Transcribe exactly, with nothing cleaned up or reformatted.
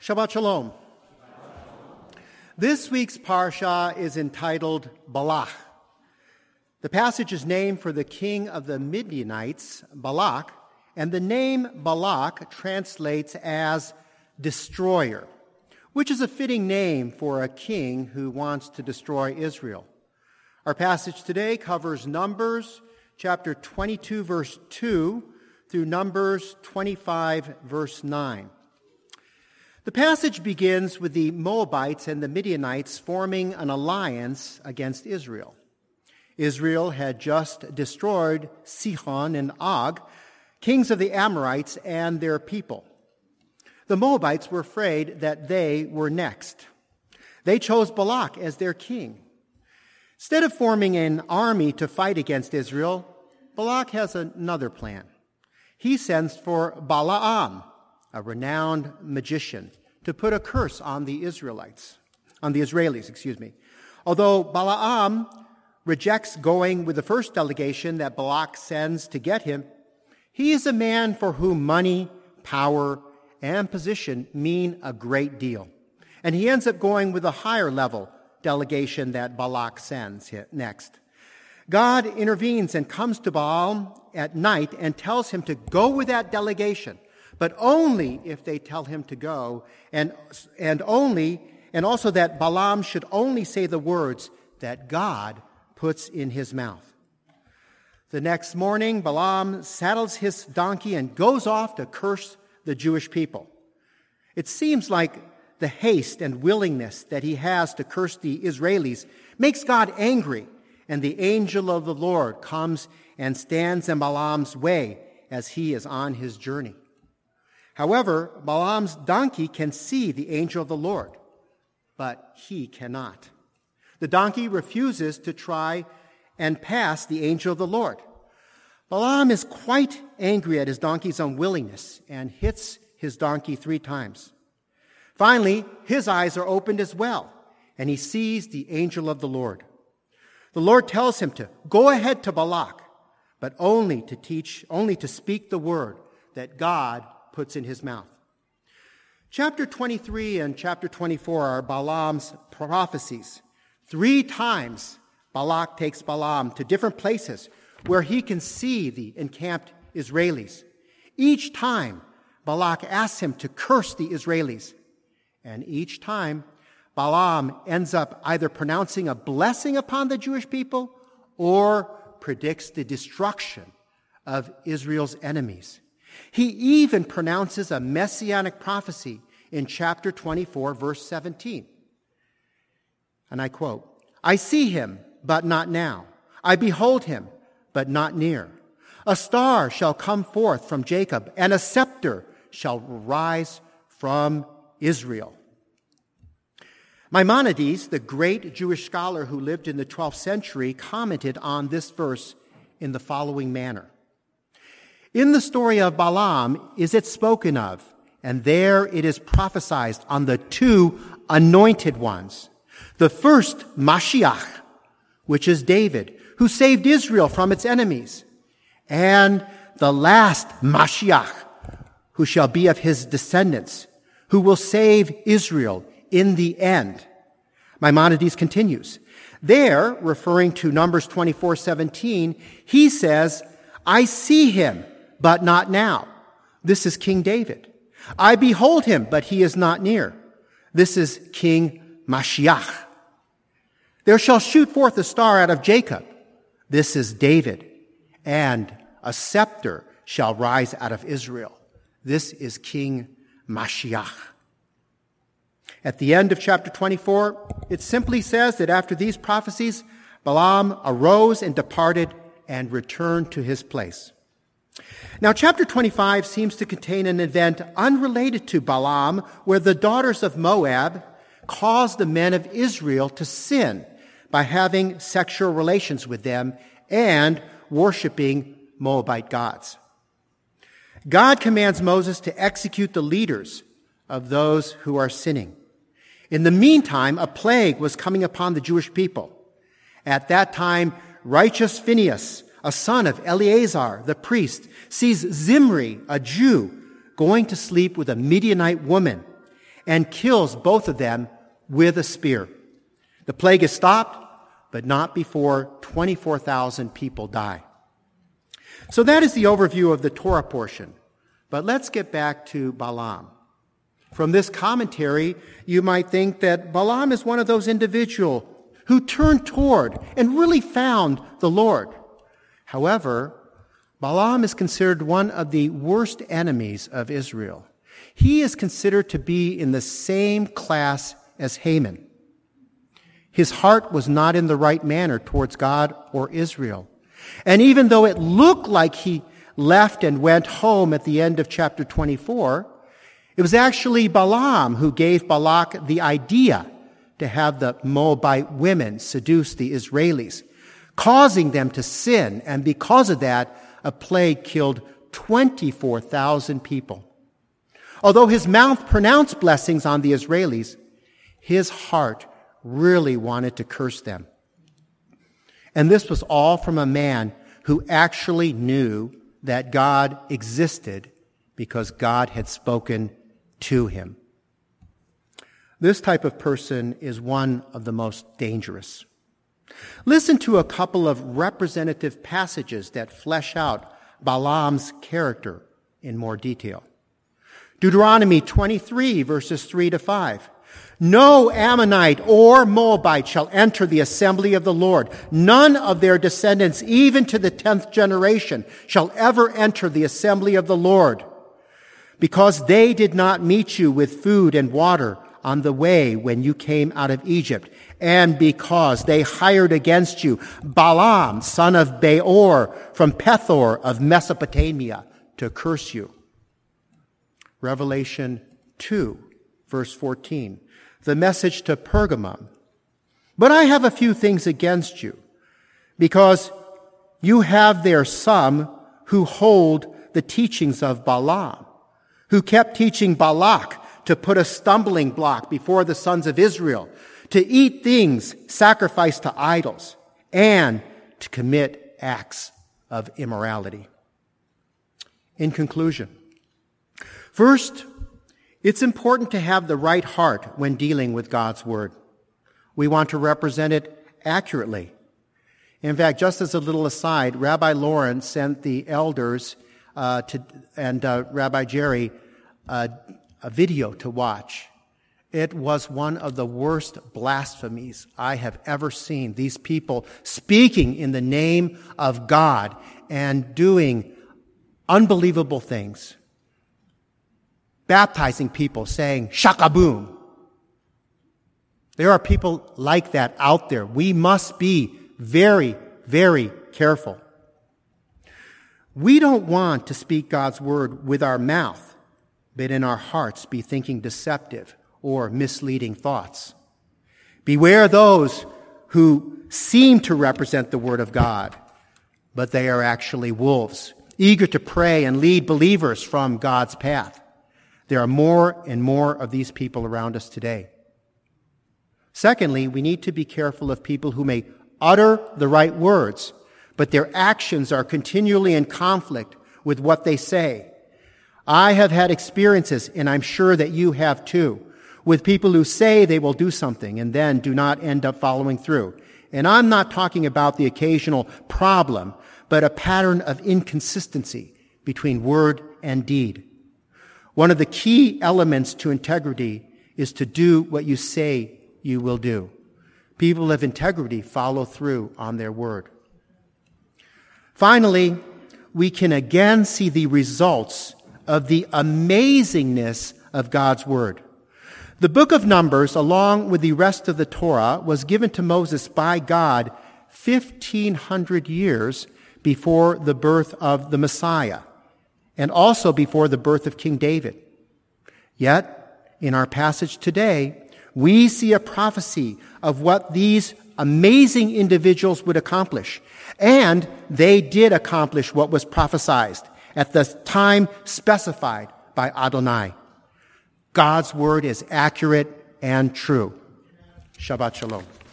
Shabbat Shalom. This week's parsha is entitled Balak. The passage is named for the king of the Midianites, Balak, and the name Balak translates as destroyer, which is a fitting name for a king who wants to destroy Israel. Our passage today covers Numbers chapter twenty-two, verse two, through Numbers twenty-five, verse nine. The passage begins with the Moabites and the Midianites forming an alliance against Israel. Israel had just destroyed Sihon and Og, kings of the Amorites, and their people. The Moabites were afraid that they were next. They chose Balak as their king. Instead of forming an army to fight against Israel, Balak has another plan. He sends for Balaam, a renowned magician, to put a curse on the Israelites, on the Israelis, excuse me. Although Balaam rejects going with the first delegation that Balak sends to get him, he is a man for whom money, power, and position mean a great deal. And he ends up going with a higher level delegation that Balak sends next. God intervenes and comes to Balaam at night and tells him to go with that delegation, but only if they tell him to go, and and only and also that Balaam should only say the words that God puts in his mouth. The next morning, Balaam saddles his donkey and goes off to curse the Jewish people. It seems like the haste and willingness that he has to curse the Israelis makes God angry, and the angel of the Lord comes and stands in Balaam's way as he is on his journey. However, Balaam's donkey can see the angel of the Lord, but he cannot. The donkey refuses to try and pass the angel of the Lord. Balaam is quite angry at his donkey's unwillingness and hits his donkey three times. Finally, his eyes are opened as well, and he sees the angel of the Lord. The Lord tells him to go ahead to Balak, but only to teach, only to speak the word that God puts in his mouth. Chapter twenty-three and chapter twenty-four are Balaam's prophecies. Three times Balak takes Balaam to different places where he can see the encamped Israelis. Each time, Balak asks him to curse the Israelis. And each time, Balaam ends up either pronouncing a blessing upon the Jewish people or predicts the destruction of Israel's enemies. He even pronounces a messianic prophecy in chapter twenty-four, verse seventeen. And I quote, "I see him, but not now. I behold him, but not near. A star shall come forth from Jacob, and a scepter shall rise from Israel." Maimonides, the great Jewish scholar who lived in the twelfth century, commented on this verse in the following manner. "In the story of Balaam is it spoken of, and there it is prophesied on the two anointed ones. The first Mashiach, which is David, who saved Israel from its enemies, and the last Mashiach, who shall be of his descendants, who will save Israel in the end." Maimonides continues. There, referring to Numbers twenty-four seventeen, he says, "I see him, but not now." This is King David. "I behold him, but he is not near." This is King Mashiach. "There shall shoot forth a star out of Jacob." This is David. "And a scepter shall rise out of Israel." This is King Mashiach. At the end of chapter twenty-four, it simply says that after these prophecies, Balaam arose and departed and returned to his place. Now, chapter twenty-five seems to contain an event unrelated to Balaam, where the daughters of Moab caused the men of Israel to sin by having sexual relations with them and worshiping Moabite gods. God commands Moses to execute the leaders of those who are sinning. In the meantime, a plague was coming upon the Jewish people. At that time, righteous Phinehas, a son of Eleazar, the priest, sees Zimri, a Jew, going to sleep with a Midianite woman, and kills both of them with a spear. The plague is stopped, but not before twenty-four thousand people die. So that is the overview of the Torah portion. But let's get back to Balaam. From this commentary, you might think that Balaam is one of those individuals who turned toward and really found the Lord. However, Balaam is considered one of the worst enemies of Israel. He is considered to be in the same class as Haman. His heart was not in the right manner towards God or Israel. And even though it looked like he left and went home at the end of chapter twenty-four, it was actually Balaam who gave Balak the idea to have the Moabite women seduce the Israelis, causing them to sin. And because of that, a plague killed twenty-four thousand people. Although his mouth pronounced blessings on the Israelis, his heart really wanted to curse them. And this was all from a man who actually knew that God existed because God had spoken to him. This type of person is one of the most dangerous. Listen to a couple of representative passages that flesh out Balaam's character in more detail. Deuteronomy twenty-three, verses three to five. No Ammonite or Moabite shall enter the assembly of the Lord. None of their descendants, even to the tenth generation, shall ever enter the assembly of the Lord, because they did not meet you with food and water on the way when you came out of Egypt, and because they hired against you Balaam, son of Beor, from Pethor of Mesopotamia, to curse you. Revelation two, verse fourteen. The message to Pergamum. But I have a few things against you, because you have there some who hold the teachings of Balaam, who kept teaching Balak to put a stumbling block before the sons of Israel, to eat things sacrificed to idols, and to commit acts of immorality. In conclusion, first, it's important to have the right heart when dealing with God's Word. We want to represent it accurately. In fact, just as a little aside, Rabbi Lauren sent the elders uh, to, and uh, Rabbi Jerry uh, a video to watch. It was one of the worst blasphemies I have ever seen. These people speaking in the name of God and doing unbelievable things. Baptizing people, saying, shakaboom. There are people like that out there. We must be very, very careful. We don't want to speak God's word with our mouth, but in our hearts be thinking deceptive or misleading thoughts. Beware those who seem to represent the word of God, but they are actually wolves, eager to prey and lead believers from God's path. There are more and more of these people around us today. Secondly, we need to be careful of people who may utter the right words, but their actions are continually in conflict with what they say. I have had experiences, and I'm sure that you have too, with people who say they will do something and then do not end up following through. And I'm not talking about the occasional problem, but a pattern of inconsistency between word and deed. One of the key elements to integrity is to do what you say you will do. People of integrity follow through on their word. Finally, we can again see the results of the amazingness of God's word. The book of Numbers, along with the rest of the Torah, was given to Moses by God fifteen hundred years before the birth of the Messiah, and also before the birth of King David. Yet, in our passage today, we see a prophecy of what these amazing individuals would accomplish. And they did accomplish what was prophesied at the time specified by Adonai. God's word is accurate and true. Shabbat shalom.